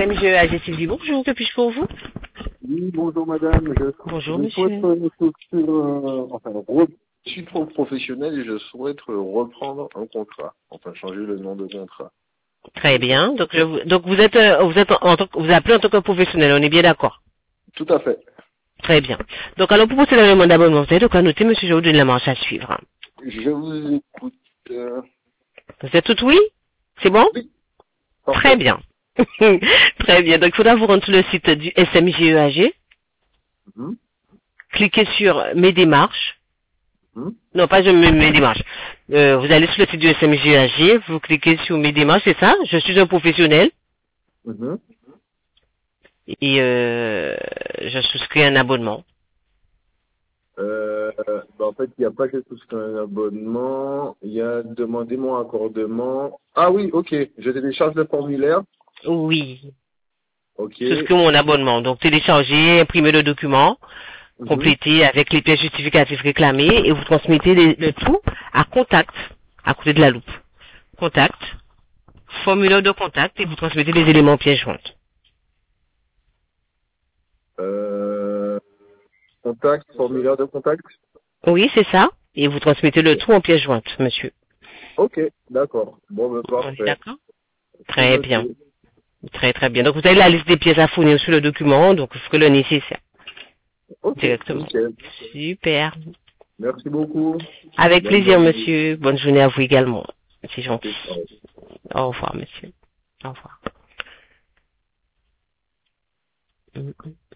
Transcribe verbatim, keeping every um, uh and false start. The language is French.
M G E A G Sylvie, bonjour, que puis-je pour vous? Oui, bonjour madame. Je, Bonjour je monsieur. souhaite euh, souscrire, euh, enfin, re- je suis trop professionnel et je souhaite euh, reprendre un contrat. Enfin, changer le nom de contrat. Très bien. Donc, je vous, donc vous êtes, euh, vous êtes en, en tant que- vous appelez en tant que professionnel, on est bien d'accord? Tout à fait. Très bien. Donc, alors, pour procéder à la demande d'abonnement, vous avez de quoi noter, monsieur, je vous donne la marche à suivre. Je vous écoute. Euh... Vous êtes tout oui? C'est bon? Oui, Très parfait. bien. Très bien. Donc, il faudra vous rendre sur le site du S M G E A G, Mhm, cliquez sur mes démarches. mhm, Non, pas je mes, mes démarches. Euh, vous allez sur le site du S M G E A G, vous cliquez sur mes démarches, c'est ça? Je suis un professionnel mhm. et euh, je souscris un abonnement. Euh, bah, en fait, il n'y a pas que souscrire un abonnement. Il y a demander mon accordement. Ah oui, ok. Je télécharge le formulaire. Oui. Ok. Souscrire mon abonnement. Donc, télécharger, imprimer le document, Mhm. compléter avec les pièces justificatives réclamées et vous transmettez les- le tout à contact, à côté de la loupe. Contact, formulaire de contact et vous transmettez les éléments pièces jointes. Euh, contact, formulaire de contact. Oui, c'est ça. Et vous transmettez le tout en pièces jointes, monsieur. Ok, d'accord. Bon, ben, On est parfait. d'accord? C'est Très bien. noté. Très très bien. Donc vous avez la liste des pièces à fournir sur le document, donc vous ferez le nécessaire Ok, directement. nickel. Super. Merci beaucoup. Avec Bonne plaisir, journée. monsieur. Bonne journée à vous également. C'est gentil. Merci. Au revoir. Au revoir, monsieur. Au revoir. Mm, mm.